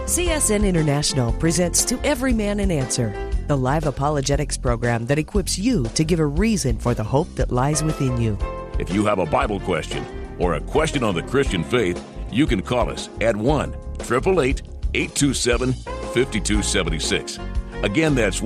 CSN International presents To Every Man an Answer, the live apologetics program that equips you to give a reason for the hope that lies within you. If you have a Bible question or a question on the Christian faith, you can call us at 1-888-827-5276. Again, that's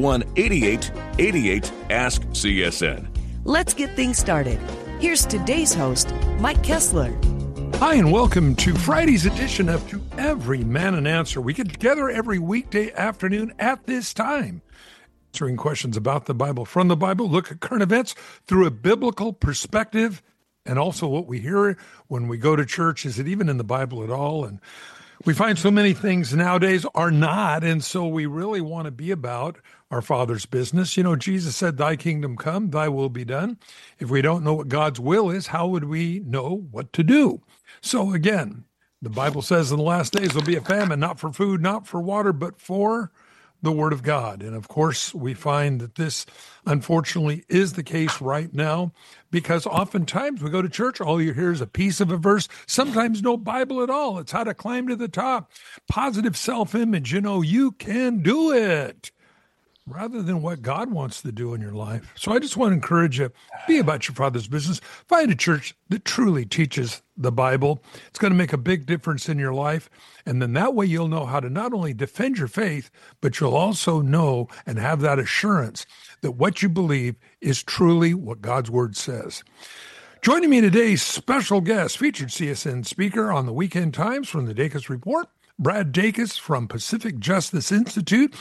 1-8888-ASK-CSN. Let's get things started. Here's today's host, Mike Kessler. Hi, and welcome to Friday's edition of To Every Man an Answer. We get together every weekday afternoon at this time, answering questions about the Bible, from the Bible, look at current events through a biblical perspective, and also what we hear when we go to church. Is it even in the Bible at all? And we find so many things nowadays are not, and so we really want to be about our Father's business. You know, Jesus said, "Thy kingdom come, thy will be done." If we don't know what God's will is, how would we know what to do? So again, the Bible says in the last days there'll be a famine, not for food, not for water, but for the Word of God. And of course, we find that this, unfortunately, is the case right now, because oftentimes we go to church, all you hear is a piece of a verse, sometimes no Bible at all. It's how to climb to the top. Positive self-image, you can do it, rather than what God wants to do in your life. So I just want to encourage you, be about your Father's business. Find a church that truly teaches the Bible. It's going to make a big difference in your life. And then that way you'll know how to not only defend your faith, but you'll also know and have that assurance that what you believe is truly what God's Word says. Joining me today, special guest, featured CSN speaker on the Weekend Times from the Dacus Report, Brad Dacus from Pacific Justice Institute,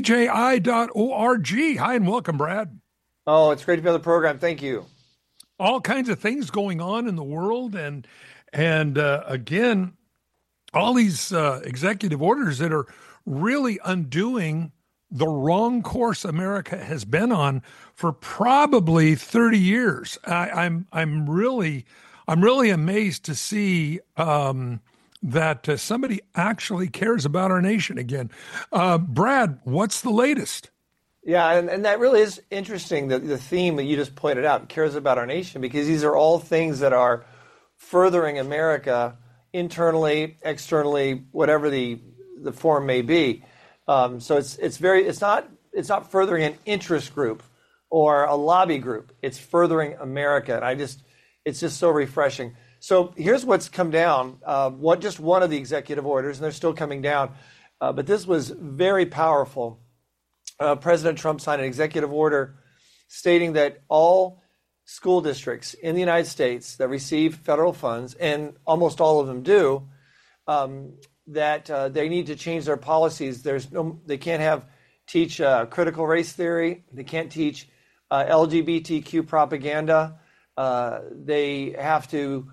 pji.org. Hi, and welcome, Brad. Oh, it's great to be on the program. Thank you. All kinds of things going on in the world, and again, all these executive orders that are really undoing the wrong course America has been on for probably 30 years. I'm really amazed to see that somebody actually cares about our nation again. Brad, what's the latest? Yeah, and that really is interesting, the theme that you just pointed out, cares about our nation, because these are all things that are furthering America internally, externally, whatever the form may be. So it's not furthering an interest group or a lobby group. It's furthering America, and it's just so refreshing. So here's what's come down. Just one of the executive orders, and they're still coming down, but this was very powerful. President Trump signed an executive order stating that all school districts in the United States that receive federal funds, and almost all of them do, that they need to change their policies. They can't teach critical race theory. They can't teach LGBTQ propaganda. They have to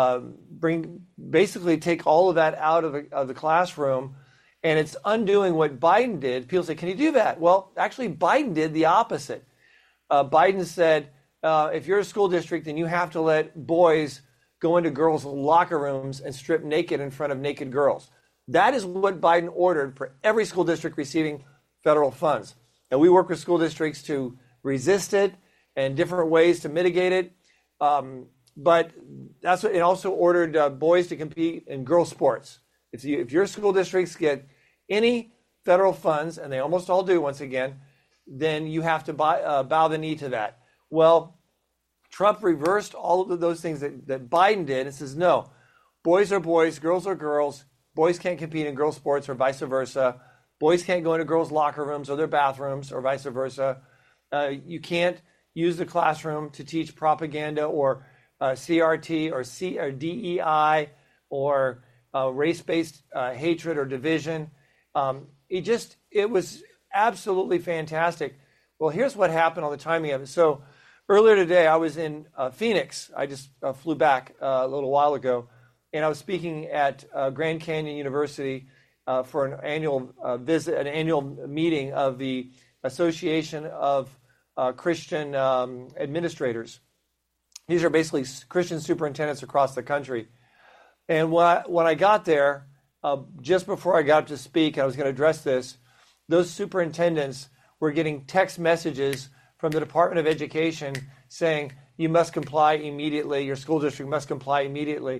take all of that out of the classroom, and it's undoing what Biden did. People say, "Can you do that?" Well, actually, Biden did the opposite. Biden said, if you're a school district, then you have to let boys go into girls' locker rooms and strip naked in front of naked girls. That is what Biden ordered for every school district receiving federal funds. And we work with school districts to resist it and different ways to mitigate it. But that's what it also ordered boys to compete in girls' sports. If your school districts get any federal funds, and they almost all do once again, then you have to bow the knee to that. Well, Trump reversed all of those things that Biden did and says, no, boys are boys, girls are girls. Boys can't compete in girls' sports or vice versa. Boys can't go into girls' locker rooms or their bathrooms or vice versa. You can't use the classroom to teach propaganda or CRT or DEI or race-based hatred or division. It was absolutely fantastic. Well, here's what happened on the timing of it. So earlier today, I was in Phoenix. I just flew back a little while ago, and I was speaking at Grand Canyon University for an annual visit, an annual meeting of the Association of Christian Administrators. These are basically Christian superintendents across the country. And when I got there, just before I got up to speak, and I was going to address this, those superintendents were getting text messages from the Department of Education saying, you must comply immediately, your school district must comply immediately.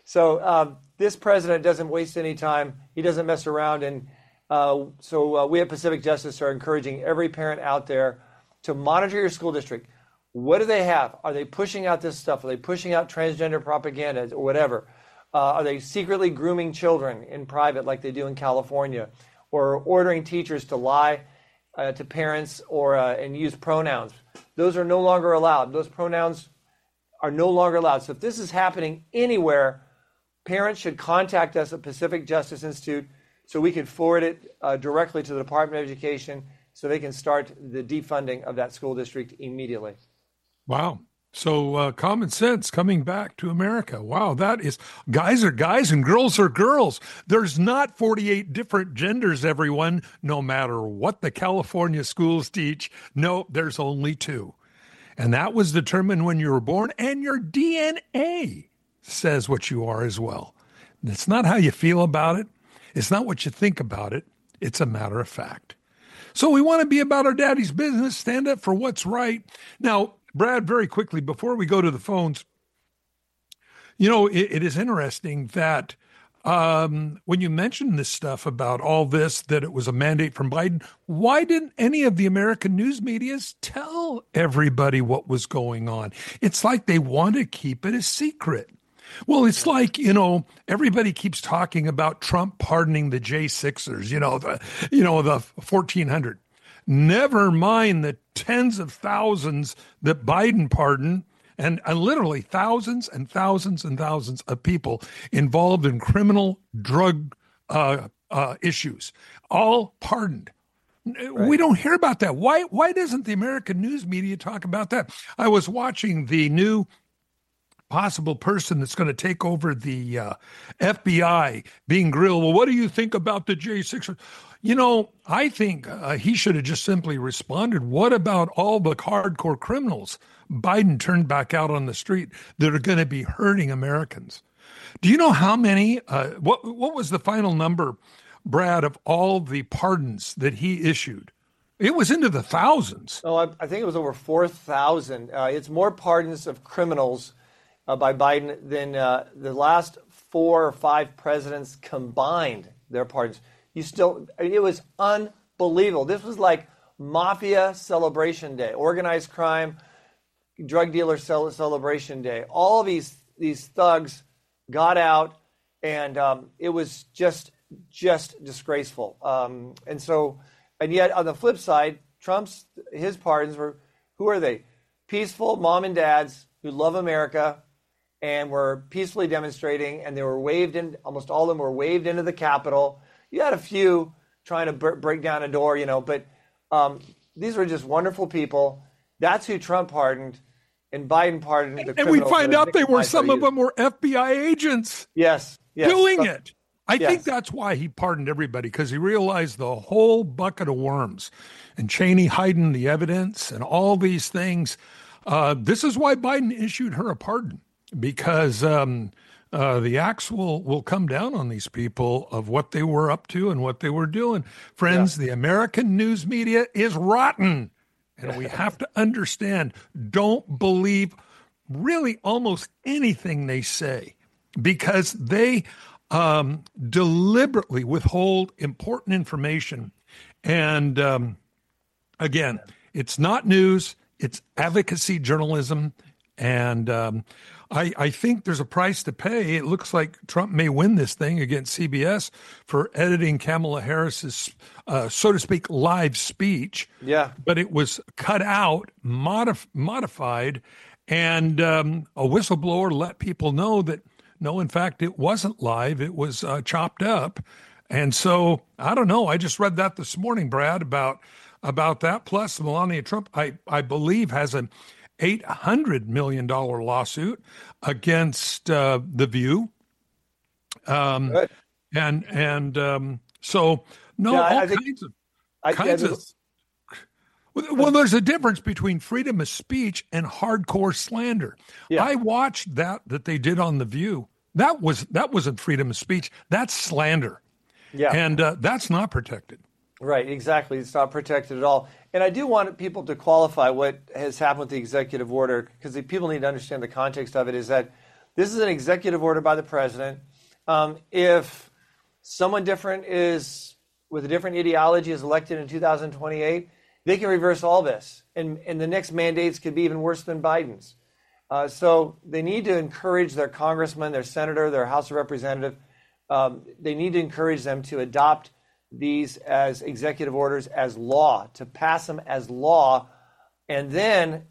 So this president doesn't waste any time. He doesn't mess around. And so we at Pacific Justice are encouraging every parent out there to monitor your school district. What do they have? Are they pushing out this stuff? Are they pushing out transgender propaganda or whatever? Are they secretly grooming children in private like they do in California? Or ordering teachers to lie to parents or and use pronouns? Those are no longer allowed. Those pronouns are no longer allowed. So if this is happening anywhere, parents should contact us at Pacific Justice Institute so we can forward it directly to the Department of Education so they can start the defunding of that school district immediately. Wow. So common sense coming back to America. Wow, that is, guys are guys and girls are girls. There's not 48 different genders, everyone, no matter what the California schools teach. No, there's only two. And that was determined when you were born, and your DNA says what you are as well. It's not how you feel about it. It's not what you think about it. It's a matter of fact. So we want to be about our daddy's business, stand up for what's right. Now, Brad, very quickly, before we go to the phones, you know, it is interesting that when you mentioned this stuff about all this, that it was a mandate from Biden, why didn't any of the American news medias tell everybody what was going on? It's like they want to keep it a secret. Well, it's like, you know, everybody keeps talking about Trump pardoning the J6ers, the 1,400. Never mind the tens of thousands that Biden pardoned, and literally thousands and thousands and thousands of people involved in criminal drug issues, all pardoned. Right. We don't hear about that. Why doesn't the American news media talk about that? I was watching the new possible person that's going to take over the FBI being grilled. Well, what do you think about the J6? You know, I think he should have just simply responded, what about all the hardcore criminals Biden turned back out on the street that are going to be hurting Americans? Do you know how many, what was the final number, Brad, of all the pardons that he issued? It was into the thousands. Oh, I think it was over 4,000. It's more pardons of criminals by Biden than the last 4 or 5 presidents combined their pardons. It was unbelievable. This was like mafia celebration day, organized crime, drug dealer celebration day. All of these thugs got out, and it was just disgraceful. And yet on the flip side, his pardons were, who are they? Peaceful mom and dads who love America and were peacefully demonstrating, and they were waved in. Almost all of them were waved into the Capitol. You had a few trying to break down a door, but these were just wonderful people. That's who Trump pardoned, and Biden pardoned the criminals. And we find out some of them were FBI agents. Yes. Doing it. I think that's why he pardoned everybody, because he realized the whole bucket of worms and Cheney hiding the evidence and all these things. This is why Biden issued her a pardon, because the axe will come down on these people of what they were up to and what they were doing. Friends, the American news media is rotten. And we have to understand, don't believe really almost anything they say, because they deliberately withhold important information. And again, it's not news, it's advocacy journalism. And I think there's a price to pay. It looks like Trump may win this thing against CBS for editing Kamala Harris's, so to speak, live speech. Yeah. But it was cut out, modified, and a whistleblower let people know that, no, in fact, it wasn't live. It was chopped up. And so, I don't know. I just read that this morning, Brad, about that. Plus, Melania Trump, I believe, has an $800 million lawsuit against The View. So, no, yeah, all kinds of. Well, there's a difference between freedom of speech and hardcore slander. Yeah. I watched that they did on The View. That wasn't freedom of speech. That's slander. Yeah. And that's not protected. Right, exactly. It's not protected at all. And I do want people to qualify what has happened with the executive order, because people need to understand the context of it, is that this is an executive order by the president. If someone different with a different ideology is elected in 2028, they can reverse all this. And the next mandates could be even worse than Biden's. So they need to encourage their congressman, their senator, their House of Representative. They need to encourage them to adopt these as executive orders as law, to pass them as law. And then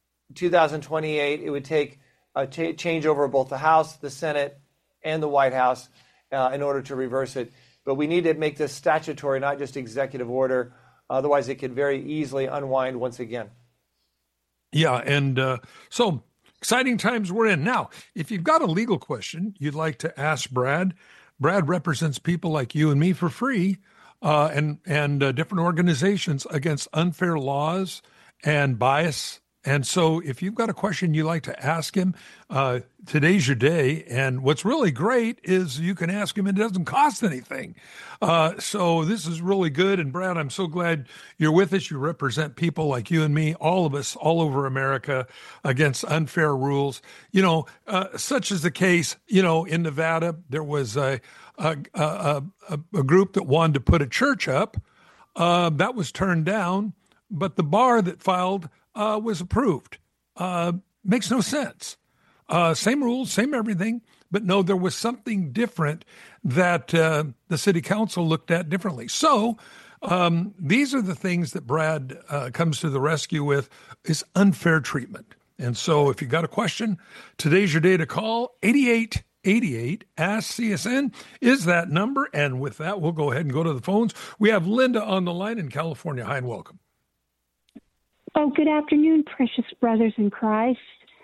2028, it would take a changeover of both the House, the Senate, and the White House in order to reverse it. But we need to make this statutory, not just executive order. Otherwise, it could very easily unwind once again. Yeah, and so exciting times we're in. Now, if you've got a legal question you'd like to ask Brad represents people like you and me for free and different organizations against unfair laws and bias. And so if you've got a question you'd like to ask him, today's your day. And what's really great is you can ask him and it doesn't cost anything. So this is really good. And Brad, I'm so glad you're with us. You represent people like you and me, all of us, all over America against unfair rules. Such is the case, in Nevada, there was a group that wanted to put a church up. That was turned down, but the bar that filed was approved. Makes no sense. Same rules, same everything, but no, there was something different that the city council looked at differently. So these are the things that Brad comes to the rescue with, is unfair treatment. And so if you got a question, today's your day to call. 8888 Ask CSN is that number. And with that, we'll go ahead and go to the phones. We have Linda on the line in California. Hi and welcome. Oh, good afternoon, precious brothers in Christ.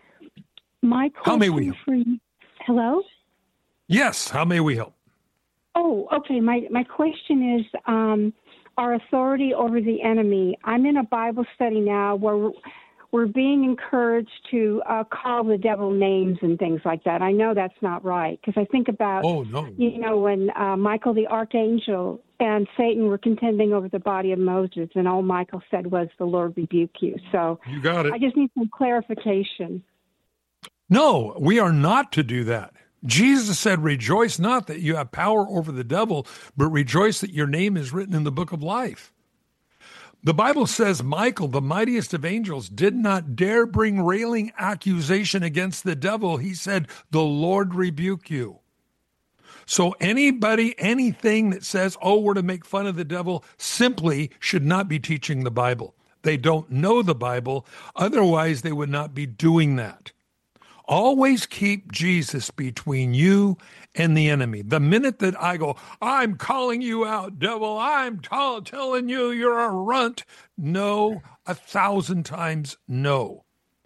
My question how may we help? For you. Hello? Yes, how may we help? Oh, okay. My question is our authority over the enemy. I'm in a Bible study now where we're being encouraged to call the devil names and things like that. I know that's not right because I think about, when Michael the archangel and Satan were contending over the body of Moses, and all Michael said was, "The Lord rebuke you." So you got it. I just need some clarification. No, we are not to do that. Jesus said, "Rejoice not that you have power over the devil, but rejoice that your name is written in the book of life." The Bible says Michael, the mightiest of angels, did not dare bring railing accusation against the devil. He said, "The Lord rebuke you." So anybody, anything that says, we're to make fun of the devil, simply should not be teaching the Bible. They don't know the Bible. Otherwise, they would not be doing that. Always keep Jesus between you and the enemy. The minute that I go, "I'm calling you out, devil, I'm telling you you're a runt," no, 1,000 times no.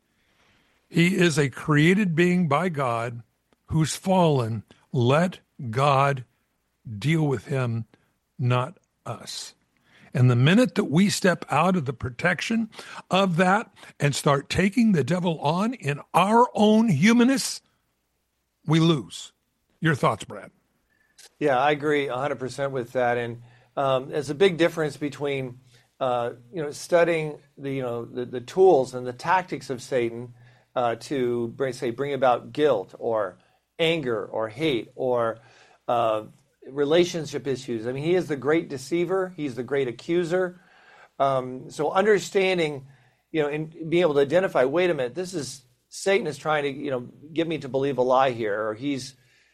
He is a created being by God who's fallen. Let God deal with him, not us. And the minute that we step out of the protection of that and start taking the devil on in our own humanness, we lose. Your thoughts, Brad? Yeah, I agree 100% with that. And there's a big difference between studying the tools and the tactics of Satan to bring about guilt or anger or hate or relationship issues. I mean, he is the great deceiver. He's the great accuser. So understanding, and being able to identify, wait a minute, this is Satan is trying to, get me to believe a lie here, or he's,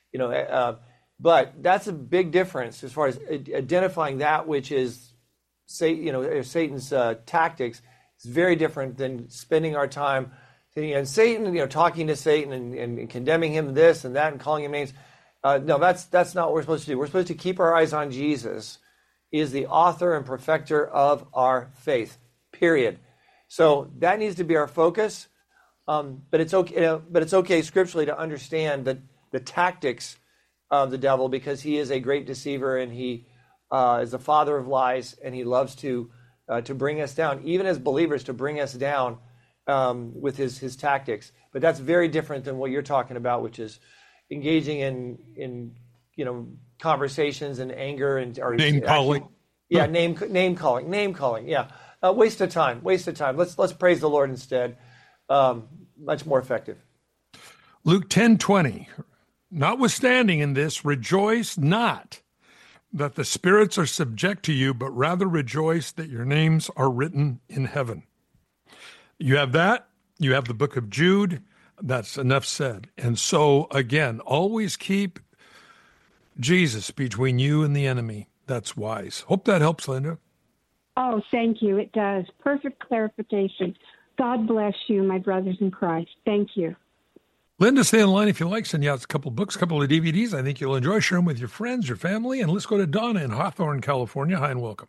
but that's a big difference as far as identifying that which is, Satan's tactics. It's very different than spending our time and Satan, talking to Satan and condemning him this and that and calling him names. No, that's not what we're supposed to do. We're supposed to keep our eyes on Jesus. He is the author and perfecter of our faith, period. So that needs to be our focus. But it's okay scripturally to understand the tactics of the devil, because he is a great deceiver and he is the father of lies, and he loves to bring us down, even as believers, to bring us down with his tactics. But that's very different than what you're talking about, which is engaging in conversations and anger and name calling. Yeah, name calling. Yeah, waste of time. Let's praise the Lord instead. Much more effective. Luke 10:20, notwithstanding in this, rejoice not that the spirits are subject to you, but rather rejoice that your names are written in heaven. You have that. You have the book of Jude. That's enough said. And so, again, always keep Jesus between you and the enemy. That's wise. Hope that helps, Linda. Oh, thank you. It does. Perfect clarification. God bless you, my brothers in Christ. Thank you. Linda, stay in line if you like. Send you out a couple of books, a couple of DVDs. I think you'll enjoy. Share them with your friends, your family. And let's go to Donna in Hawthorne, California. Hi and welcome.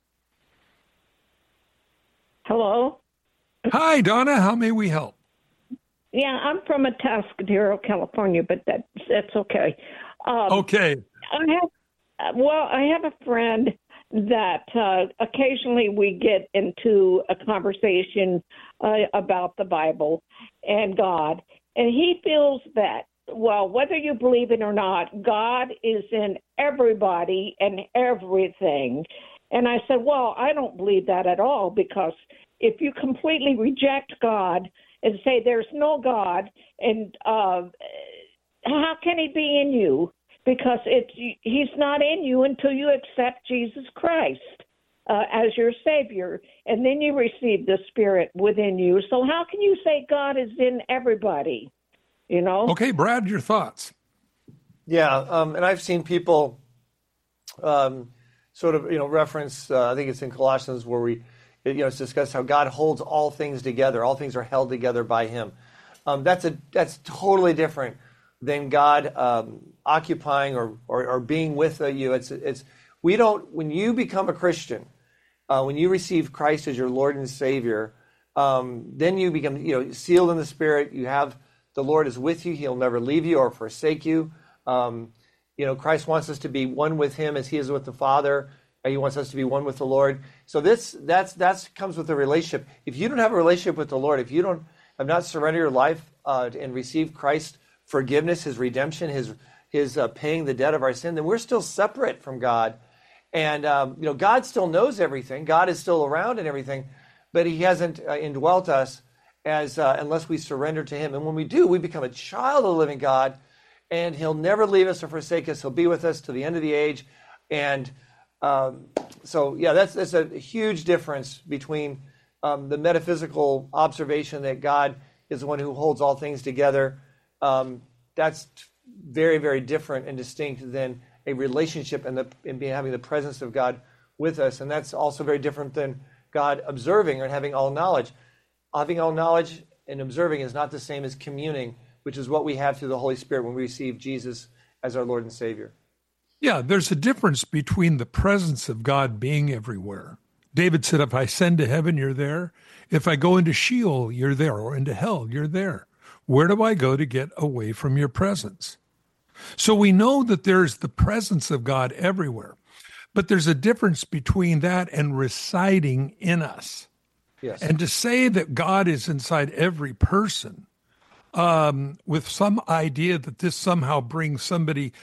Hello. Hi, Donna. How may we help? Yeah, I'm from Atascadero, California, but that's okay. Okay. I have a friend that occasionally we get into a conversation about the Bible and God, and he feels that, well, whether you believe it or not, God is in everybody and everything. And I said, well, I don't believe that at all, because if you completely reject God and say there's no God, and how can he be in you? Because he's not in you until you accept Jesus Christ as your Savior, and then you receive the Spirit within you. So how can you say God is in everybody? You know? Okay, Brad, your thoughts. Yeah, and I've seen people sort of, reference, I think it's in Colossians where it's discussed how God holds all things together. All things are held together by him. That's totally different than God occupying or being with you. When you become a Christian, when you receive Christ as your Lord and Savior, then you become sealed in the Spirit. You have the Lord is with you. He'll never leave you or forsake you. Christ wants us to be one with him as he is with the Father. He wants us to be one with the Lord. So that's comes with a relationship. If you don't have a relationship with the Lord, if you have not surrendered your life and received Christ's forgiveness, his redemption, his paying the debt of our sin, then we're still separate from God. And God still knows everything. God is still around and everything, but he hasn't indwelt us unless we surrender to him. And when we do, we become a child of the living God, and he'll never leave us or forsake us. He'll be with us to the end of the age. And that's a huge difference between the metaphysical observation that God is the one who holds all things together. That's very, very different and distinct than a relationship and having the presence of God with us. And that's also very different than God observing or having all knowledge. Having all knowledge and observing is not the same as communing, which is what we have through the Holy Spirit when we receive Jesus as our Lord and Savior. Yeah, there's a difference between the presence of God being everywhere. David said, if I ascend to heaven, you're there. If I go into Sheol, you're there. Or into hell, you're there. Where do I go to get away from your presence? So we know that there's the presence of God everywhere. But there's a difference between that and residing in us. Yes. And to say that God is inside every person with some idea that this somehow brings somebody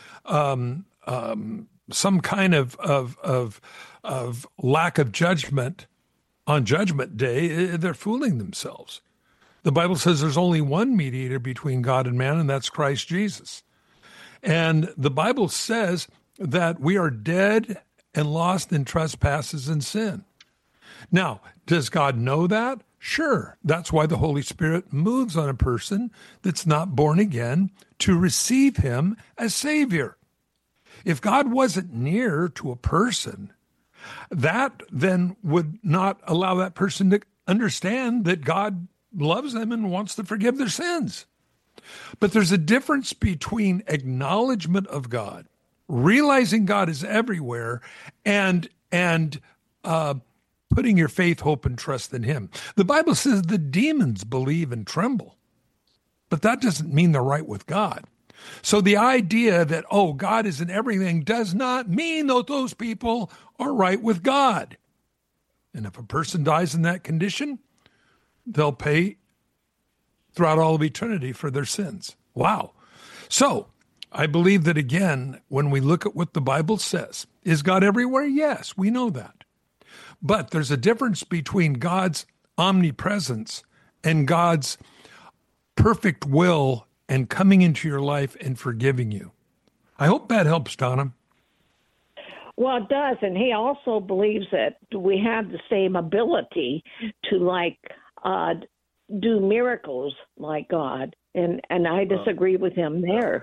some kind of lack of judgment on Judgment Day, they're fooling themselves. The Bible says there's only one mediator between God and man, and that's Christ Jesus. And the Bible says that we are dead and lost in trespasses and sin. Now, does God know that? Sure. That's why the Holy Spirit moves on a person that's not born again to receive him as Savior. If God wasn't near to a person, that then would not allow that person to understand that God loves them and wants to forgive their sins. But there's a difference between acknowledgement of God, realizing God is everywhere, and putting your faith, hope, and trust in him. The Bible says the demons believe and tremble, but that doesn't mean they're right with God. So the idea that, God is in everything does not mean that those people are right with God. And if a person dies in that condition, they'll pay throughout all of eternity for their sins. Wow. So I believe that, again, when we look at what the Bible says, is God everywhere? Yes, we know that. But there's a difference between God's omnipresence and God's perfect will and coming into your life and forgiving you. I hope that helps, Donna. Well, it does, and he also believes that we have the same ability to do miracles like God, and I disagree with him there.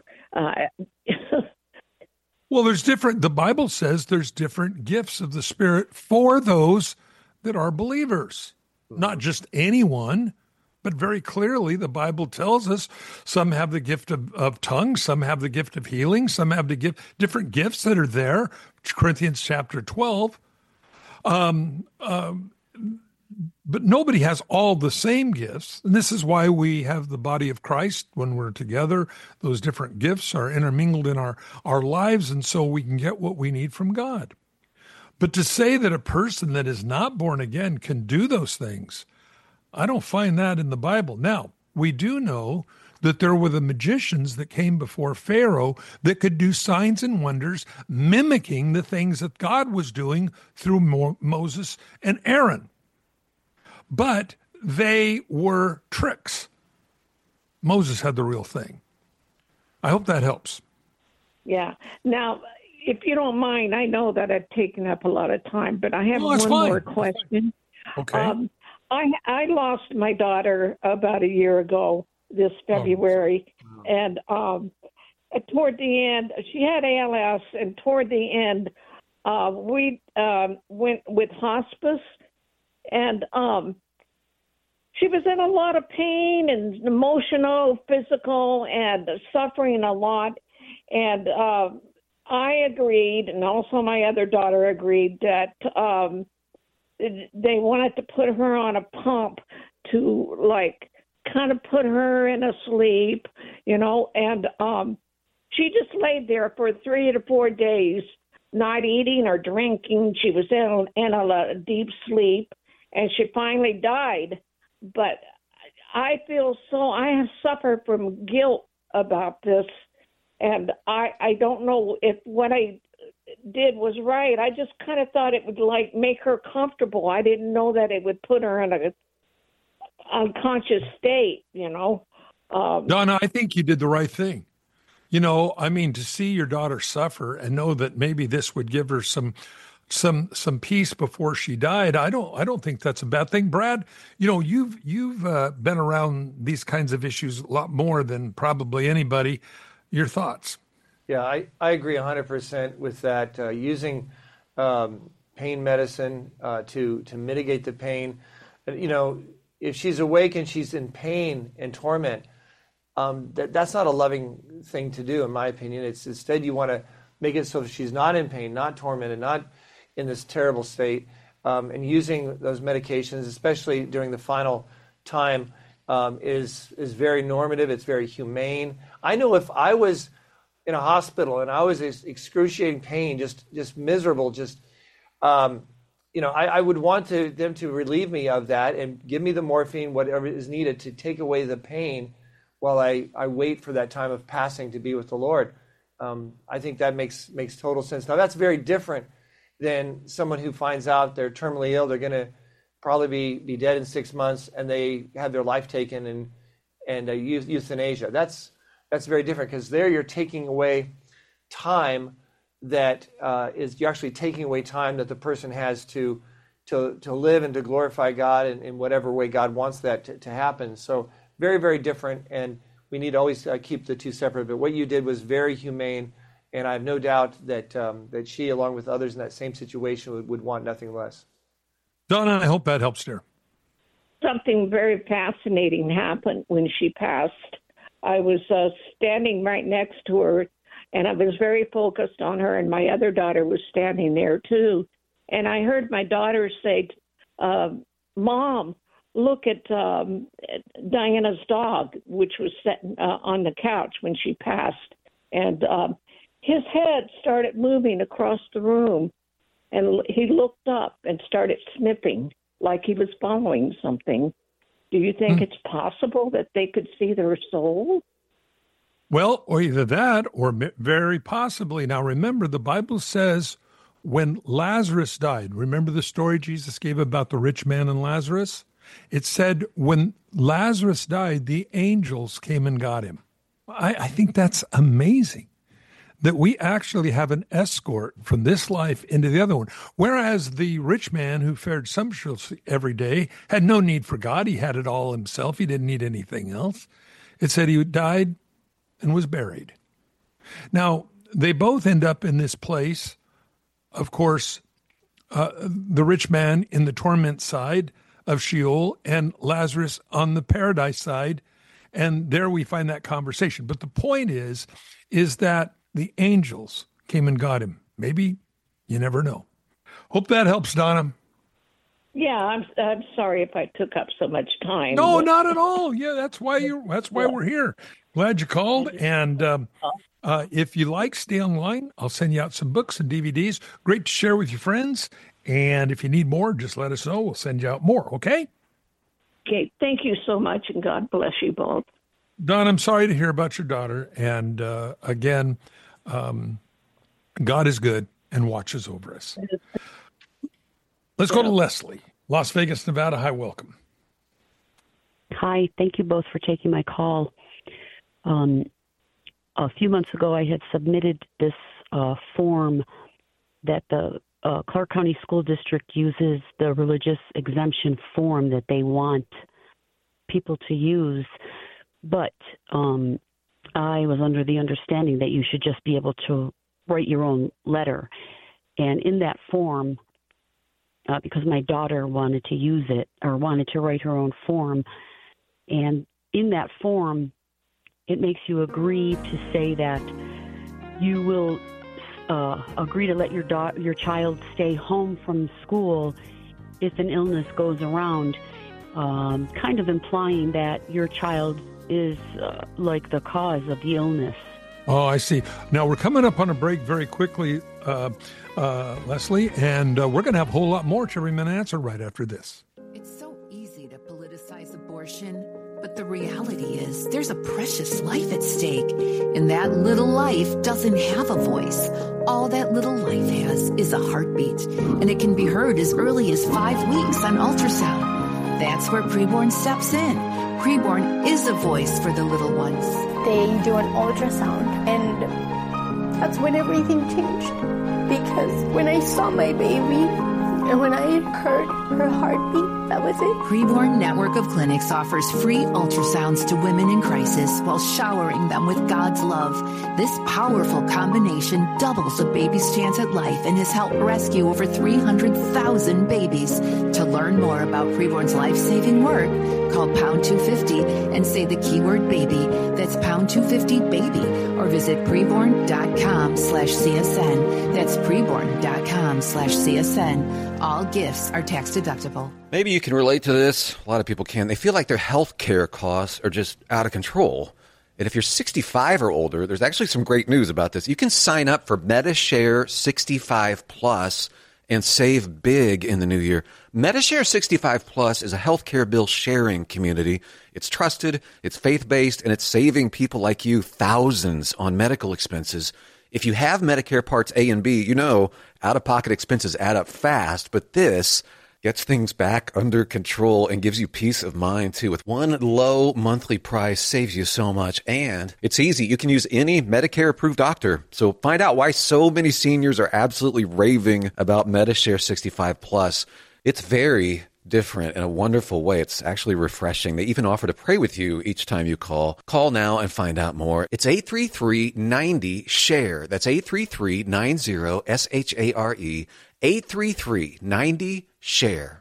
Well, the Bible says there's different gifts of the Spirit for those that are believers, not just anyone, but very clearly the Bible tells us some have the gift of tongues, some have the gift of healing, some have the different gifts that are there, Corinthians chapter 12. But nobody has all the same gifts. And this is why we have the body of Christ when we're together. Those different gifts are intermingled in our lives, and so we can get what we need from God. But to say that a person that is not born again can do those things, I don't find that in the Bible. Now, we do know that there were the magicians that came before Pharaoh that could do signs and wonders, mimicking the things that God was doing through Moses and Aaron. But they were tricks. Moses had the real thing. I hope that helps. Yeah. Now, if you don't mind, I know that I've taken up a lot of time, but I have one more question. Okay. I lost my daughter about a year ago this February, and toward the end, she had ALS, and toward the end, we went with hospice, and she was in a lot of pain and emotional, physical, and suffering a lot. And I agreed, and also my other daughter agreed, that they wanted to put her on a pump to, kind of put her in a sleep, and she just laid there for 3 to 4 days, not eating or drinking. She was in a deep sleep, and she finally died. But I have suffered from guilt about this, and I don't know if what I did was right. I just kind of thought it would make her comfortable. I didn't know that it would put her in a unconscious state, Donna, I think you did the right thing. To see your daughter suffer and know that maybe this would give her some peace before she died. I don't think that's a bad thing. Brad, you've been around these kinds of issues a lot more than probably anybody. Your thoughts? Yeah, I agree 100% with that. Using pain medicine to mitigate the pain. If she's awake and she's in pain and torment, that's not a loving thing to do, in my opinion. It's instead you want to make it so she's not in pain, not tormented, not in this terrible state. And using those medications, especially during the final time, is very normative. It's very humane. I know if I was in a hospital and I was in excruciating pain, just miserable, I would want them to relieve me of that and give me the morphine, whatever is needed to take away the pain while I wait for that time of passing to be with the Lord. I think that makes total sense. Now, that's very different than someone who finds out they're terminally ill, they're going to probably be dead in 6 months, and they have their life taken and euthanasia. That's very different, because there you're taking away time that you're actually taking away time that the person has to live and to glorify God in whatever way God wants that to happen. So very, very different, and we need to always keep the two separate. But what you did was very humane, and I have no doubt that she, along with others in that same situation, would want nothing less. Donna, I hope that helps, dear. Something very fascinating happened when she passed. I was standing right next to her, and I was very focused on her, and my other daughter was standing there too. And I heard my daughter say, Mom, look at Diana's dog, which was sitting on the couch when she passed. And his head started moving across the room, and he looked up and started sniffing like he was following something. Do you think it's possible that they could see their soul? Well, or either that, or very possibly. Now, remember, the Bible says when Lazarus died, remember the story Jesus gave about the rich man and Lazarus? It said when Lazarus died, the angels came and got him. I think that's amazing that we actually have an escort from this life into the other one. Whereas the rich man who fared sumptuously every day had no need for God. He had it all himself. He didn't need anything else. It said he died and was buried. Now, they both end up in this place. Of course, the rich man in the torment side of Sheol and Lazarus on the paradise side. And there we find that conversation. But the point is that the angels came and got him. Maybe, you never know. Hope that helps, Donna. Yeah, I'm sorry if I took up so much time. No, not at all. Yeah, that's why we're here. Glad you called. And if you like, stay online. I'll send you out some books and DVDs. Great to share with your friends. And if you need more, just let us know. We'll send you out more. Okay? Okay. Thank you so much, and God bless you both. Don, I'm sorry to hear about your daughter. And again, God is good and watches over us. Let's go to Leslie, Las Vegas, Nevada. Hi, welcome. Hi, thank you both for taking my call. A few months ago, I had submitted this form that the Clark County School District uses, the religious exemption form that they want people to use. But I was under the understanding that you should just be able to write your own letter. And in that form, because my daughter wanted to use it or wanted to write her own form, and in that form, it makes you agree to say that you will agree to let your child stay home from school if an illness goes around, kind of implying that your child is like the cause of the illness. Oh, I see. Now, we're coming up on a break very quickly, Leslie, and we're going to have a whole lot more to Every Man Answer right after this. It's so easy to politicize abortion, but the reality is there's a precious life at stake, and that little life doesn't have a voice. All that little life has is a heartbeat, and it can be heard as early as 5 weeks on ultrasound. That's where Preborn steps in. Preborn is a voice for the little ones. They do an ultrasound, and that's when everything changed. Because when I saw my baby and when I heard her heartbeat, that was it. Preborn Network of Clinics offers free ultrasounds to women in crisis while showering them with God's love. This powerful combination doubles a baby's chance at life and has helped rescue over 300,000 babies. To learn more about Preborn's life-saving work, call pound 250 and say the keyword baby. That's pound 250 baby, or visit preborn.com/CSN. That's preborn.com/CSN. All gifts are tax deductible. Maybe you can relate to this. A lot of people can. They feel like their health care costs are just out of control. And if you're 65 or older, there's actually some great news about this. You can sign up for MediShare 65 Plus and save big in the new year. MediShare 65 Plus is a healthcare bill sharing community. It's trusted, it's faith-based, and it's saving people like you thousands on medical expenses. If you have Medicare Parts A and B, you know out-of-pocket expenses add up fast, but this gets things back under control and gives you peace of mind, too. With one low monthly price, saves you so much. And it's easy. You can use any Medicare-approved doctor. So find out why so many seniors are absolutely raving about MediShare 65 Plus. It's very different in a wonderful way. It's actually refreshing. They even offer to pray with you each time you call. Call now and find out more. It's 833-90-SHARE. That's 833-90-SHARE. 833-90-SHARE.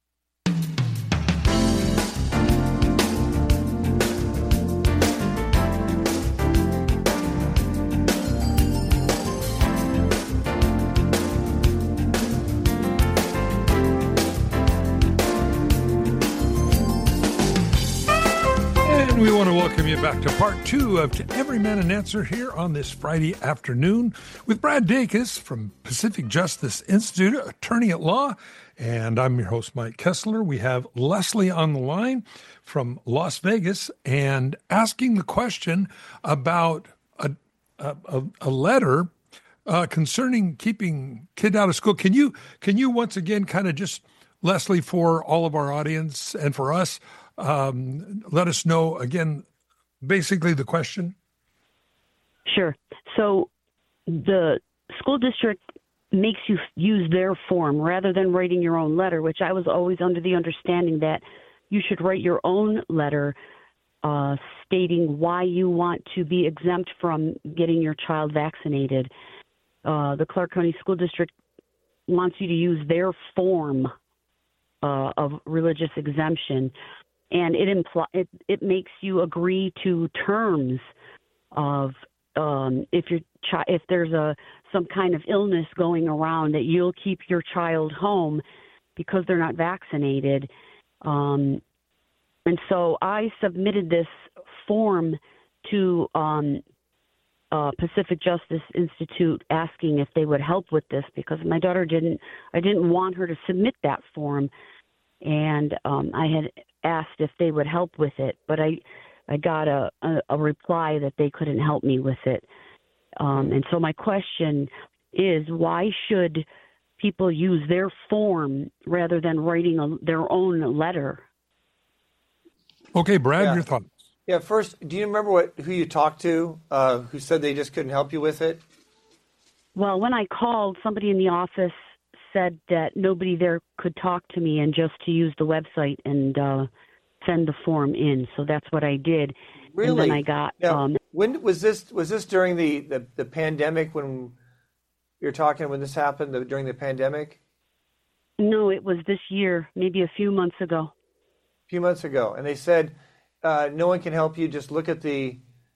We want to welcome you back to part 2 of To Every Man an Answer here on this Friday afternoon with Brad Dacus from Pacific Justice Institute, attorney at law, and I'm your host, Mike Kessler. We have Leslie on the line from Las Vegas and asking the question about a letter concerning keeping kid out of school. Can you once again kind of just, Leslie, for all of our audience and for us, let us know again, basically the question. Sure. So the school district makes you use their form rather than writing your own letter, which I was always under the understanding that you should write your own letter stating why you want to be exempt from getting your child vaccinated. The Clark County School District wants you to use their form of religious exemption, and it makes you agree to terms of if there's some kind of illness going around, that you'll keep your child home because they're not vaccinated. And so I submitted this form to Pacific Justice Institute asking if they would help with this, because my daughter I didn't want her to submit that form. And I had asked if they would help with it, but I got a reply that they couldn't help me with it. And so my question is, why should people use their form rather than writing their own letter? Okay, Brad, your thoughts. Yeah, first, do you remember who you talked to who said they just couldn't help you with it? Well, when I called, somebody in the office said that nobody there could talk to me and just to use the website and send the form in. So that's what I did. Really? And then I got... Now, when was this? Was this during the pandemic when you're talking, when this happened, during the pandemic? No, it was this year, maybe a few months ago. A few months ago. And they said, no one can help you. Just look at the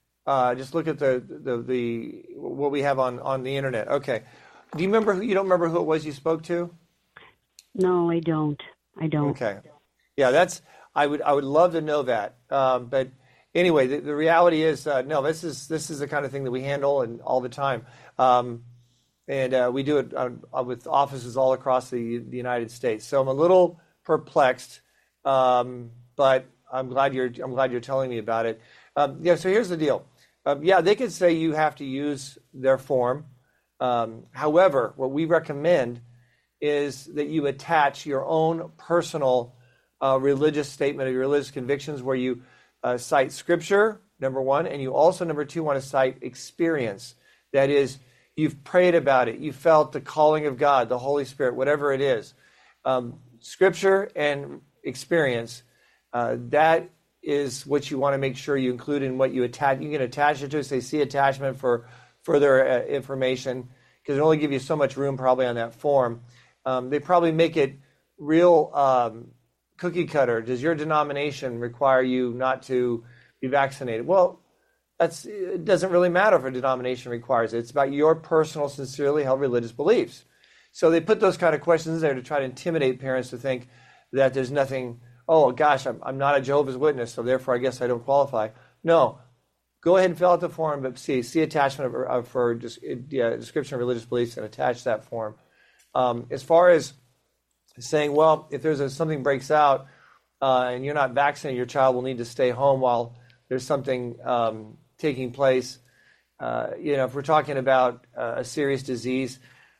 what we have on the internet. Okay. Do you remember? You don't remember who it was you spoke to? No, I don't. Okay. Yeah, I would love to know that. But anyway, the reality is, no. This is the kind of thing that we handle and all the time, and we do it with offices all across the United States. So I'm a little perplexed, but I'm glad you're telling me about it. Yeah. So here's the deal. Yeah, they could say you have to use their form. However, what we recommend is that you attach your own personal religious statement of your religious convictions, where you cite Scripture, number one, and you also, number two, want to cite experience. That is, you've prayed about it, you felt the calling of God, the Holy Spirit, whatever it is. Scripture and experience, that is what you want to make sure you include in what you attach. You can attach it to, say, see attachment for further information, because it only give you so much room probably on that form. They probably make it real cookie cutter. Does your denomination require you not to be vaccinated? Well, it doesn't really matter if a denomination requires it. It's about your personal, sincerely held religious beliefs. So they put those kind of questions there to try to intimidate parents to think that there's nothing, oh gosh, I'm not a Jehovah's Witness, so therefore I guess I don't qualify. No. Go ahead and fill out the form, but see attachment for description of religious beliefs, and attach that form. As far as saying, well, if there's something breaks out and you're not vaccinated, your child will need to stay home while there's something taking place. If we're talking about a serious disease,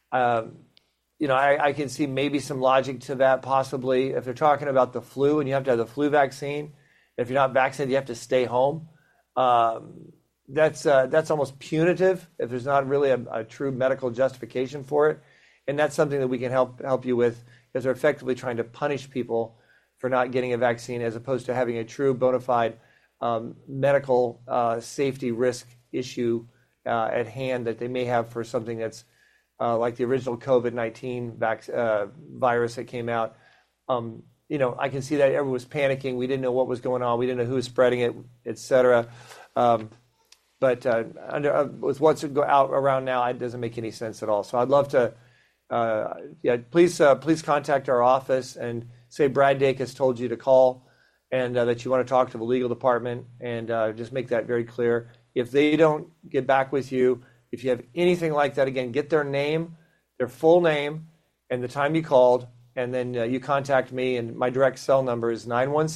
I can see maybe some logic to that possibly. If they're talking about the flu and you have to have the flu vaccine, if you're not vaccinated, you have to stay home. That's almost punitive if there's not really a true medical justification for it, and that's something that we can help you with, because they're effectively trying to punish people for not getting a vaccine, as opposed to having a true bona fide medical safety risk issue at hand that they may have for something that's like the original COVID-19 virus that came out. I can see that everyone was panicking. We didn't know what was going on. We didn't know who was spreading it, et cetera. But with what's out around now, it doesn't make any sense at all. So I'd love to, please contact our office and say Brad Dake has told you to call, and that you want to talk to the legal department, and just make that very clear. If they don't get back with you, if you have anything like that, again, get their name, their full name, and the time you called, and then you contact me, and my direct cell number is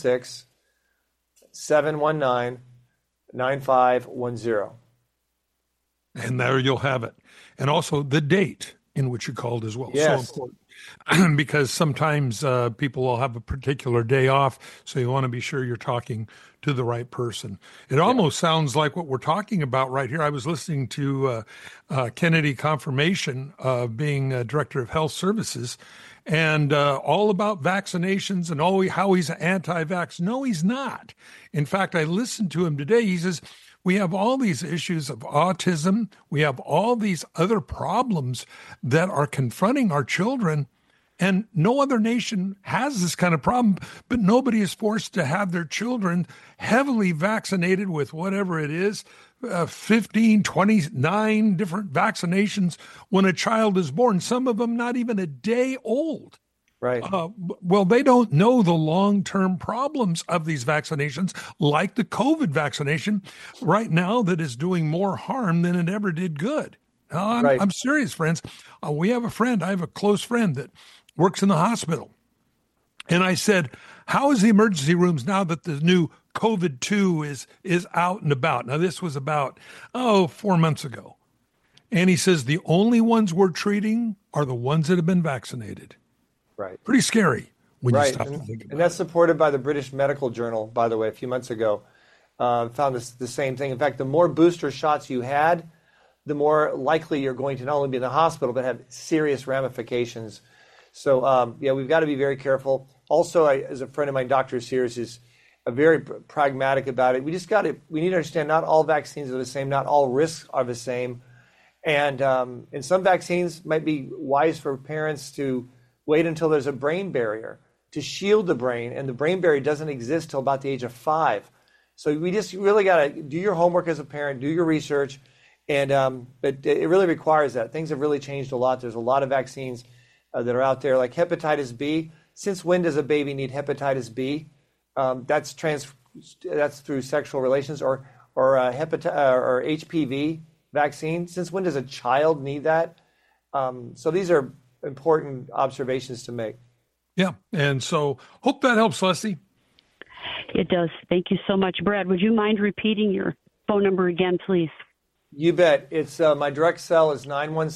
916-719-9510. And there you'll have it. And also the date in which you called as well. Yes. So important. because sometimes people will have a particular day off, so you want to be sure you're talking to the right person. It almost sounds like what we're talking about right here. I was listening to Kennedy confirmation being Director of Health Services, and all about vaccinations and how he's anti-vax. No, he's not. In fact, I listened to him today. He says, we have all these issues of autism. We have all these other problems that are confronting our children. And no other nation has this kind of problem, but nobody is forced to have their children heavily vaccinated with whatever it is, 15, 29 different vaccinations when a child is born, some of them not even a day old. Right. Well, they don't know the long-term problems of these vaccinations, like the COVID vaccination right now that is doing more harm than it ever did good. I'm serious, friends. I have a close friend that works in the hospital. And I said, how is the emergency rooms now that the new COVID-2 is out and about? Now, this was about, 4 months ago. And he says, the only ones we're treating are the ones that have been vaccinated. Right. Pretty scary when you stop and think about it. And that's supported by the British Medical Journal, by the way, a few months ago. Found the same thing. In fact, the more booster shots you had, the more likely you're going to not only be in the hospital, but have serious ramifications. So, we've got to be very careful. Also, as a friend of mine, Dr. Sears, is very pragmatic about it. We need to understand not all vaccines are the same, not all risks are the same. And some vaccines might be wise for parents to wait until there's a brain barrier to shield the brain, and the brain barrier doesn't exist till about the age of 5. So we just really got to do your homework as a parent, do your research, and but it really requires that. Things have really changed a lot. There's a lot of vaccines that are out there, like hepatitis B. Since when does a baby need hepatitis B? That's through sexual relations, or HPV vaccine. Since when does a child need that? So these are important observations to make. Yeah, and so hope that helps, Leslie. It does. Thank you so much. Brad, would you mind repeating your phone number again, please? You bet. It's my direct cell is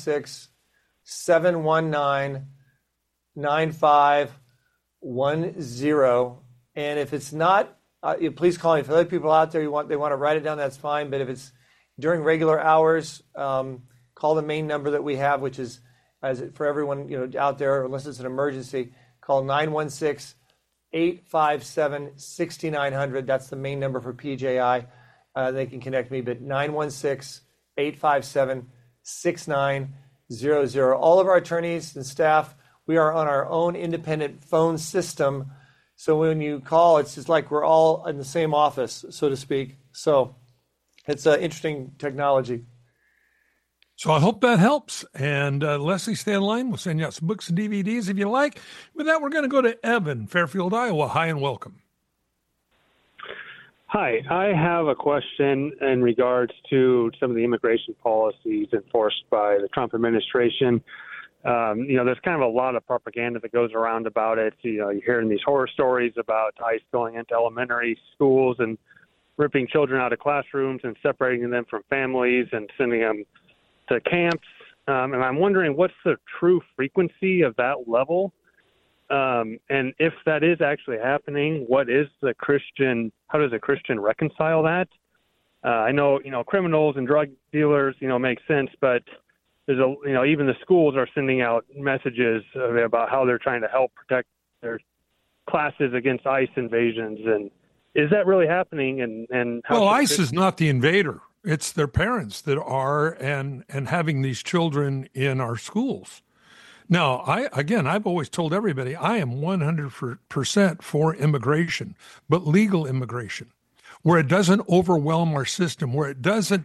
916-719-9510. And if it's not, please call me. For other people out there they want to write it down, that's fine. But if it's during regular hours, call the main number that we have, which is, for everyone out there, unless it's an emergency, call 916-857-6900. That's the main number for PJI. They can connect me, but 916-857-6900. All of our attorneys and staff, we are on our own independent phone system. So when you call, it's just like we're all in the same office, so to speak. So it's interesting technology. So I hope that helps. And Leslie, stay in line. We'll send you out some books and DVDs if you like. With that, we're going to go to Evan, Fairfield, Iowa. Hi and welcome. Hi. I have a question in regards to some of the immigration policies enforced by the Trump administration. There's kind of a lot of propaganda that goes around about it. You're hearing these horror stories about ICE going into elementary schools and ripping children out of classrooms and separating them from families and sending them to camps. And I'm wondering, what's the true frequency of that level? And if that is actually happening, how does a Christian reconcile that? I know, criminals and drug dealers, make sense, but there's even the schools are sending out messages about how they're trying to help protect their classes against ICE invasions. And is that really happening? And how ICE is not the invader. It's their parents that are and having these children in our schools. Now, I've always told everybody I am 100% for immigration, but legal immigration, where it doesn't overwhelm our system, where it doesn't,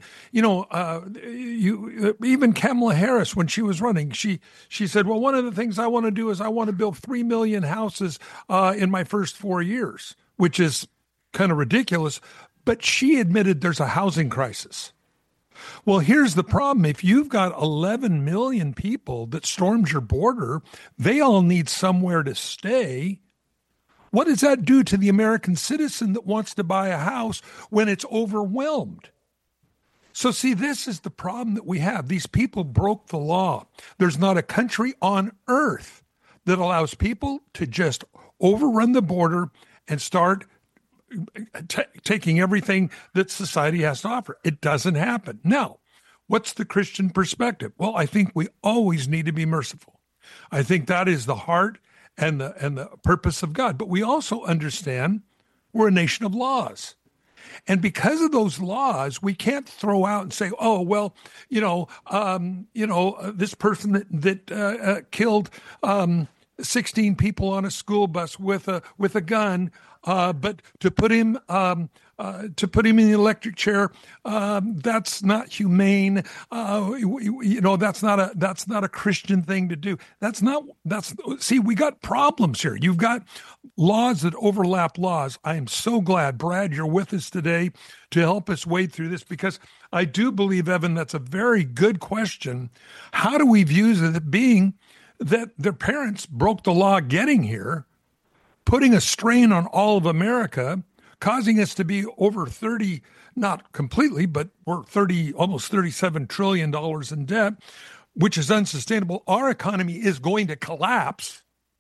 even Kamala Harris, when she was running, she said, well, one of the things I want to do is I want to build 3 million houses in my first 4 years, which is kind of ridiculous. But she admitted there's a housing crisis. Well, here's the problem. If you've got 11 million people that stormed your border, they all need somewhere to stay. What does that do to the American citizen that wants to buy a house when it's overwhelmed? So see, this is the problem that we have. These people broke the law. There's not a country on earth that allows people to just overrun the border and start taking everything that society has to offer. It doesn't happen. Now, what's the Christian perspective? Well, I think we always need to be merciful. I think that is the heart and the purpose of God. But we also understand we're a nation of laws. And because of those laws, we can't throw out and say, "Oh, well, this person that killed 16 people on a school bus with a gun, but to put him in the electric chair, that's not humane. That's not a Christian thing to do. See, we got problems here. You've got laws that overlap laws. I am so glad, Brad, you're with us today to help us wade through this, because I do believe, Evan, that's a very good question. How do we view it being that their parents broke the law getting here, putting a strain on all of America, causing us to be over 30, not completely, but we're almost $37 trillion in debt, which is unsustainable. Our economy is going to collapse.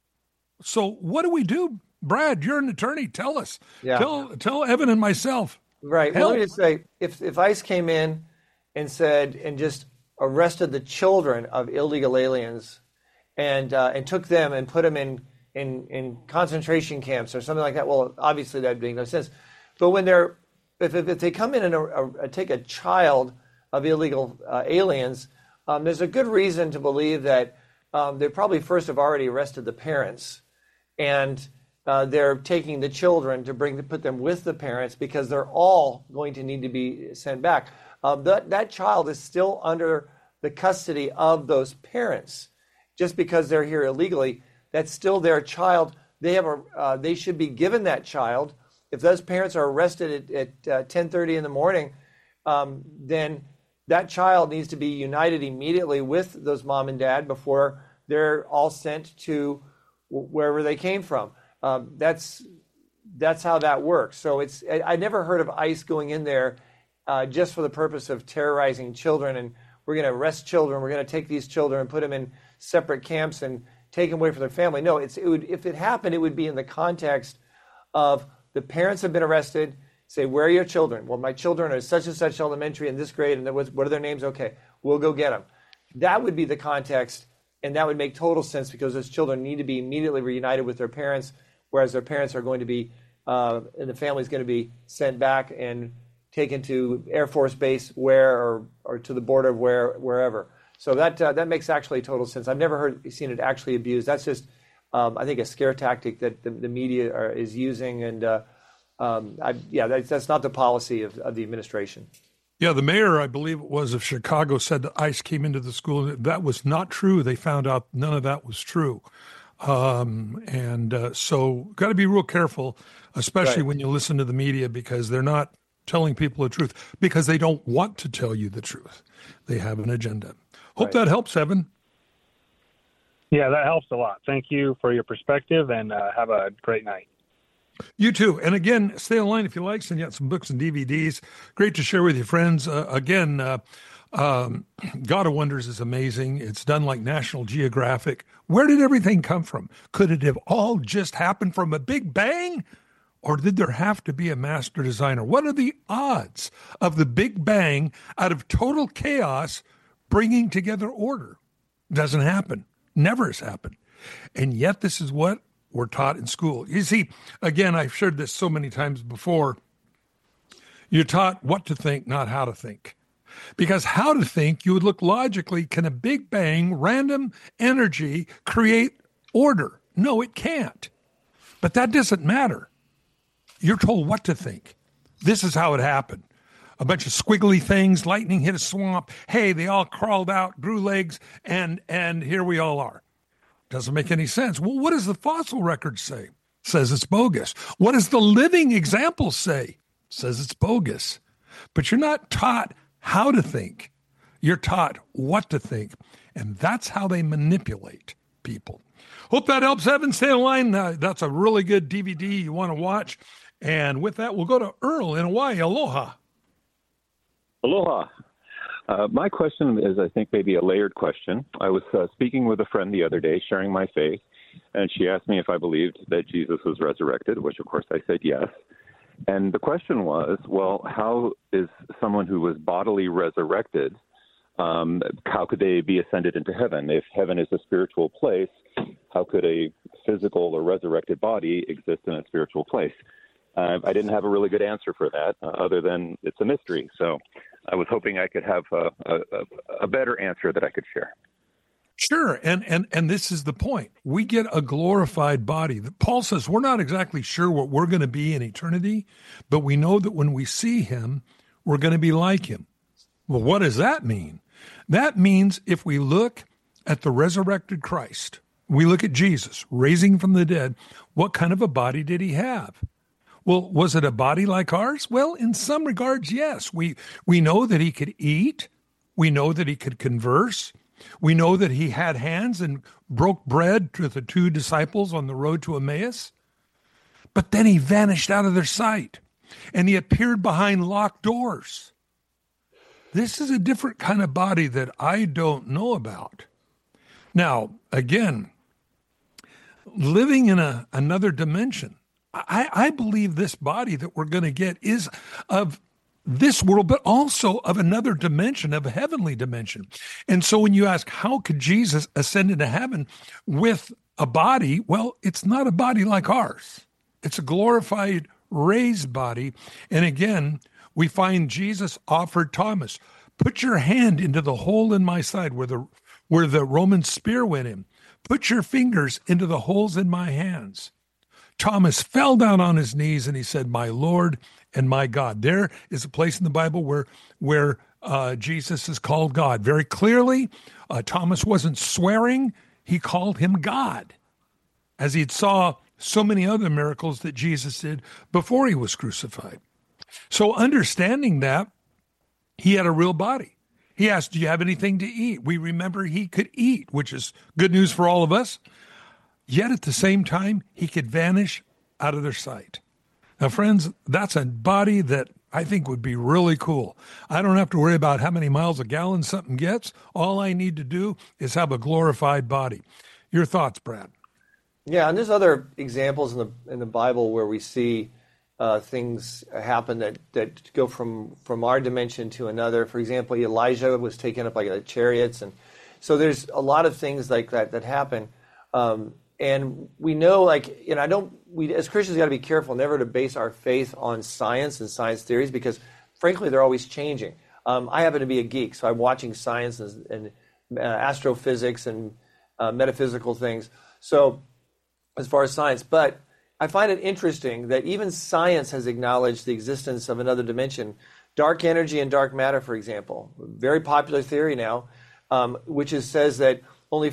So what do we do? Brad, you're an attorney. Tell us. Yeah. Tell Evan and myself. Right. Well, let me just say, if ICE came in and just arrested the children of illegal aliens and took them and put them in concentration camps or something like that, well, obviously that'd make no sense. But when if they come in and take a child of illegal aliens, there's a good reason to believe that they probably first have already arrested the parents, and they're taking the children to put them with the parents, because they're all going to need to be sent back. That child is still under the custody of those parents. Just because they're here illegally, that's still their child. They should be given that child. If those parents are arrested at 10:30 in the morning, then that child needs to be united immediately with those mom and dad before they're all sent to wherever they came from. That's how that works. So I never heard of ICE going in there just for the purpose of terrorizing children, and we're going to arrest children. We're going to take these children and put them in separate camps and take them away from their family. No, if it happened, it would be in the context of the parents have been arrested. Say, where are your children? Well, my children are such and such elementary in this grade, and what are their names? Okay, we'll go get them. That would be the context, and that would make total sense, because those children need to be immediately reunited with their parents, whereas their parents are going to be, and the family's going to be sent back and taken to Air Force Base or to the border of wherever. So that makes actually total sense. I've never seen it actually abused. That's just, I think, a scare tactic that the media is using, and that's not the policy of the administration. Yeah, the mayor, I believe it was, of Chicago said that ICE came into the school. That was not true. They found out none of that was true. So got to be real careful, especially when you listen to the media, because they're not telling people the truth, because they don't want to tell you the truth. They have an agenda. Hope that helps, Evan. Yeah, that helps a lot. Thank you for your perspective, and have a great night. You too. And again, stay online if you like. Send you out some books and DVDs. Great to share with your friends. God of Wonders is amazing. It's done like National Geographic. Where did everything come from? Could it have all just happened from a big bang? Or did there have to be a master designer? What are the odds of the Big Bang out of total chaos bringing together order? Doesn't happen. Never has happened. And yet this is what we're taught in school. You see, again, I've shared this so many times before. You're taught what to think, not how to think. Because how to think, you would look logically, can a Big Bang, random energy create order? No, it can't. But that doesn't matter. You're told what to think. This is how it happened. A bunch of squiggly things, lightning hit a swamp. Hey, they all crawled out, grew legs, and here we all are. Doesn't make any sense. Well, what does the fossil record say? Says it's bogus. What does the living example say? Says it's bogus. But you're not taught how to think. You're taught what to think. And that's how they manipulate people. Hope that helps, Evan. Stay in line. That's a really good DVD you want to watch. And with that, we'll go to Earl in Hawaii. Aloha. Aloha. My question is, I think, maybe a layered question. I was speaking with a friend the other day, sharing my faith, and she asked me if I believed that Jesus was resurrected, which, of course, I said yes. And the question was, well, how is someone who was bodily resurrected, how could they be ascended into heaven? If heaven is a spiritual place, how could a physical or resurrected body exist in a spiritual place? I didn't have a really good answer for that, other than it's a mystery. So I was hoping I could have a better answer that I could share. Sure, and this is the point. We get a glorified body. Paul says we're not exactly sure what we're going to be in eternity, but we know that when we see him, we're going to be like him. Well, what does that mean? That means if we look at the resurrected Christ, we look at Jesus raising from the dead, what kind of a body did he have? Well, was it a body like ours? Well, in some regards, yes. We know that he could eat. We know that he could converse. We know that he had hands and broke bread to the two disciples on the road to Emmaus. But then he vanished out of their sight, and he appeared behind locked doors. This is a different kind of body that I don't know about. Now, again, living in another dimension, I believe this body that we're going to get is of this world, but also of another dimension, of a heavenly dimension. And so when you ask, how could Jesus ascend into heaven with a body? Well, it's not a body like ours. It's a glorified, raised body. And again, we find Jesus offered Thomas, put your hand into the hole in my side where the Roman spear went in. Put your fingers into the holes in my hands. Thomas fell down on his knees and he said, my Lord and my God. There is a place in the Bible where Jesus is called God. Very clearly, Thomas wasn't swearing. He called him God, as he saw so many other miracles that Jesus did before he was crucified. So understanding that, he had a real body. He asked, do you have anything to eat? We remember he could eat, which is good news for all of us. Yet at the same time, he could vanish out of their sight. Now, friends, that's a body that I think would be really cool. I don't have to worry about how many miles a gallon something gets. All I need to do is have a glorified body. Your thoughts, Brad? Yeah, and there's other examples in the Bible where we see things happen that go from our dimension to another. For example, Elijah was taken up by the chariots, and so there's a lot of things like that happen. And we know, we as Christians got to be careful never to base our faith on science and science theories, because frankly they're always changing. I happen to be a geek, so I'm watching science and astrophysics and metaphysical things. So as far as science, but I find it interesting that even science has acknowledged the existence of another dimension. Dark energy and dark matter, for example, very popular theory now, which says that only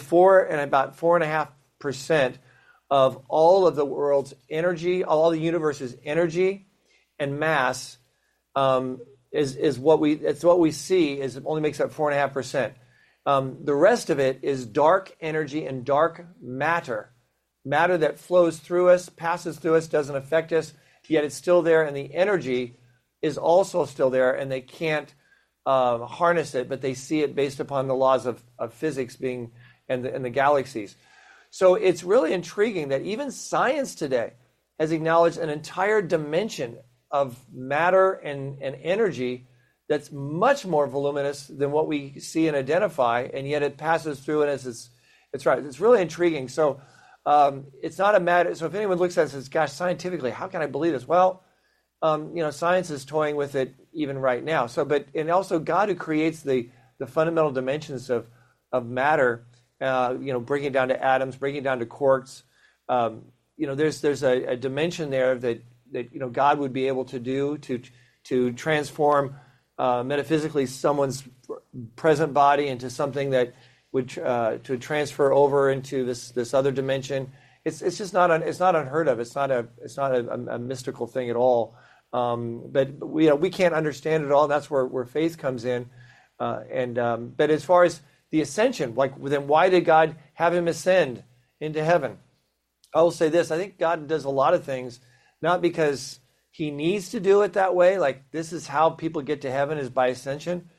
4.5% of all of the world's energy, all the universe's energy and mass is what we see. It only makes up 4.5%. The rest of it is dark energy and dark matter that flows through us, passes through us, doesn't affect us, yet it's still there, and the energy is also still there, and they can't harness it, but they see it based upon the laws of physics being and the galaxies. So it's really intriguing that even science today has acknowledged an entire dimension of matter and energy that's much more voluminous than what we see and identify, and yet it passes through, and it's right. It's really intriguing. So it's not a matter. So if anyone looks at it and says, "Gosh, scientifically, how can I believe this?" Well, science is toying with it even right now. So, and also God, who creates the fundamental dimensions of matter, breaking it down to atoms, breaking it down to quarks. There's a dimension there that God would be able to do to transform metaphysically someone's present body into something that would to transfer over into this other dimension. It's just not unheard of. It's not a mystical thing at all. But we can't understand it all. And that's where faith comes in. But as far as the ascension, then why did God have him ascend into heaven? I will say this: I think God does a lot of things not because he needs to do it that way. Like this is how people get to heaven, is by ascension.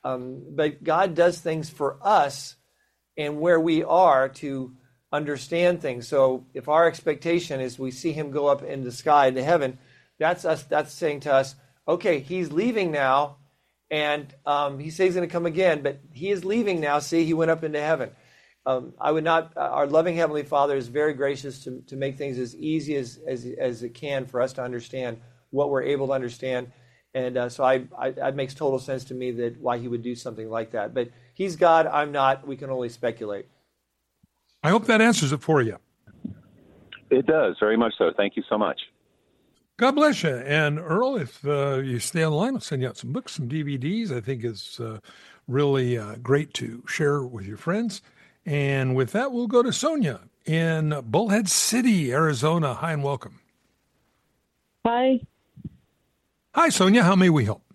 But God does things for us and where we are to understand things. So if our expectation is we see him go up in the sky into heaven, that's us. That's saying to us, okay, he's leaving now, and he says he's going to come again, but he is leaving now. See, he went up into heaven. I would not. Our loving Heavenly Father is very gracious to make things as easy as it can for us to understand what we're able to understand, and so it makes total sense to me that why he would do something like that. But he's God, I'm not. We can only speculate. I hope that answers it for you. It does, very much so. Thank you so much. God bless you. And Earl, if you stay on the line, I'll send you out some books, some DVDs. I think it's really great to share with your friends. And with that, we'll go to Sonia in Bullhead City, Arizona. Hi and welcome. Hi. Hi, Sonia. How may we help?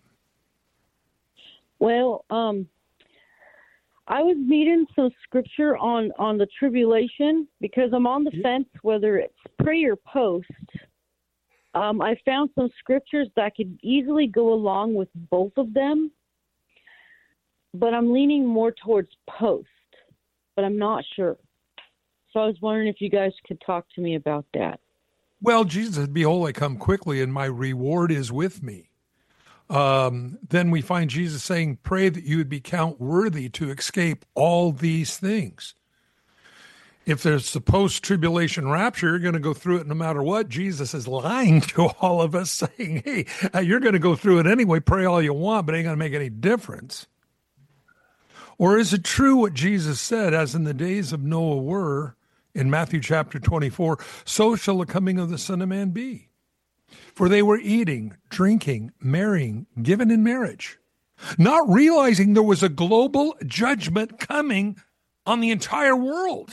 Well, I was needing some scripture on the tribulation because I'm on the fence whether it's pre or post. I found some scriptures that could easily go along with both of them, but I'm leaning more towards post, but I'm not sure. So I was wondering if you guys could talk to me about that. Well, Jesus said, behold, I come quickly, and my reward is with me. Then we find Jesus saying, pray that you would be count worthy to escape all these things. If there's the post-tribulation rapture, you're going to go through it no matter what. Jesus is lying to all of us, saying, hey, you're going to go through it anyway. Pray all you want, but it ain't going to make any difference. Or is it true what Jesus said, as in the days of Noah were, in Matthew chapter 24, so shall the coming of the Son of Man be. For they were eating, drinking, marrying, given in marriage, not realizing there was a global judgment coming on the entire world.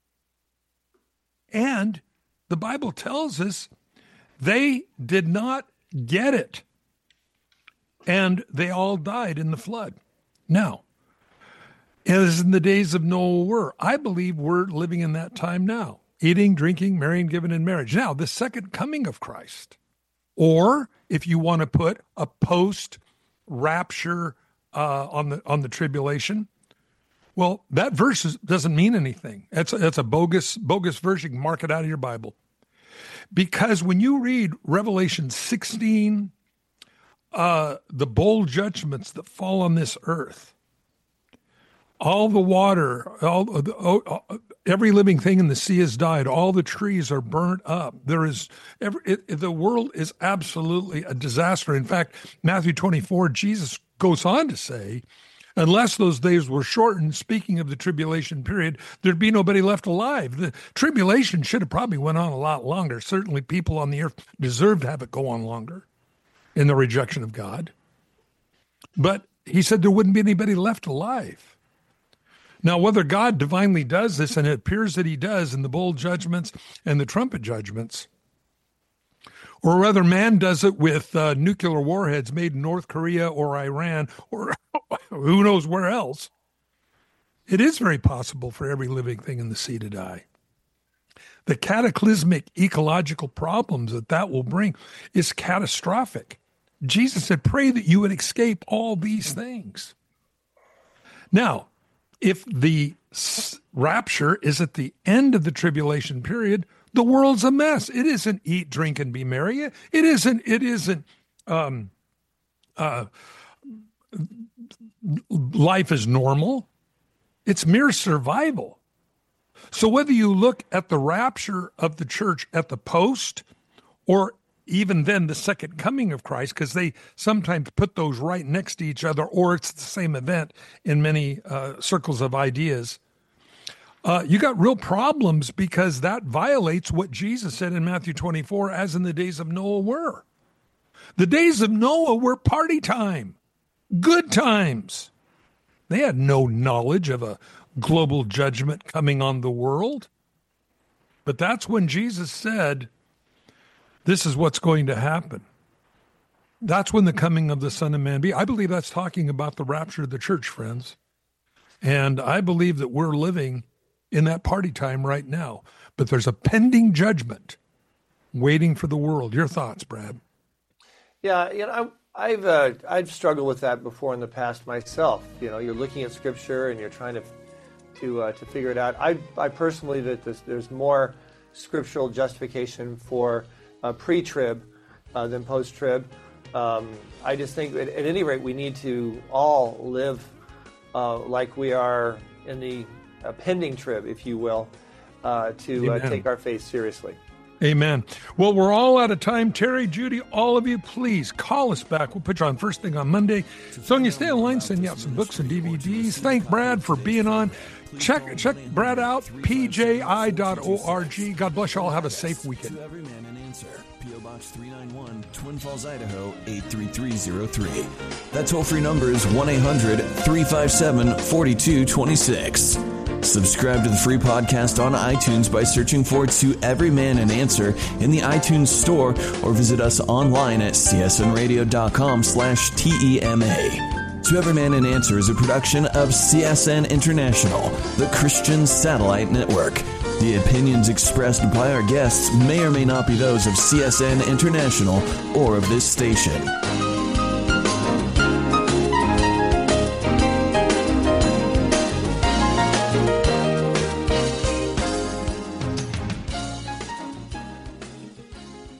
And the Bible tells us they did not get it. And they all died in the flood. Now, as in the days of Noah were, I believe we're living in that time now. Eating, drinking, marrying, given in marriage. Now, the second coming of Christ. Or if you want to put a post-rapture on the tribulation, well, that verse doesn't mean anything. That's a bogus verse. You can mark it out of your Bible. Because when you read Revelation 16, the bold judgments that fall on this earth, all the water, every living thing in the sea has died. All the trees are burnt up. The world is absolutely a disaster. In fact, Matthew 24, Jesus goes on to say, unless those days were shortened, speaking of the tribulation period, there'd be nobody left alive. The tribulation should have probably went on a lot longer. Certainly people on the earth deserve to have it go on longer in the rejection of God. But he said there wouldn't be anybody left alive. Now, whether God divinely does this, and it appears that he does in the bowl judgments and the trumpet judgments, or whether man does it with nuclear warheads made in North Korea or Iran or who knows where else, it is very possible for every living thing in the sea to die. The cataclysmic ecological problems that will bring is catastrophic. Jesus said, pray that you would escape all these things. Now, if the rapture is at the end of the tribulation period, the world's a mess. It isn't eat, drink, and be merry. It isn't life is normal. It's mere survival. So whether you look at the rapture of the church at the post, or even then the second coming of Christ, because they sometimes put those right next to each other, or it's the same event in many circles of ideas, you got real problems, because that violates what Jesus said in Matthew 24, as in the days of Noah were. The days of Noah were party time, good times. They had no knowledge of a global judgment coming on the world. But that's when Jesus said, this is what's going to happen. That's when the coming of the Son of Man be. I believe that's talking about the rapture of the church, friends. And I believe that we're living in that party time right now. But there's a pending judgment waiting for the world. Your thoughts, Brad? Yeah, I've struggled with that before in the past myself. You're looking at Scripture and you're trying to figure it out. I personally believe that there's more scriptural justification for pre-trib than post-trib. I just think that at any rate we need to all live like we are in the pending trib, if you will, to take our faith seriously. Amen. Well, we're all out of time. Terry, Judy, all of you, please call us back. We'll put you on first thing on Monday. Sonia, stay online, send you out some books and DVDs. Thank Brad for being on. Check Brad out, pji.org. God bless you all. Have a safe weekend. To Every Man an Answer. P.O. Box 391, Twin Falls, Idaho, 83303. That toll-free number is 1-800-357-4226. Subscribe to the free podcast on iTunes by searching for To Every Man an Answer in the iTunes store or visit us online at csnradio.com/TEMA. To Every Man an Answer is a production of CSN International, the Christian Satellite Network. The opinions expressed by our guests may or may not be those of CSN International or of this station.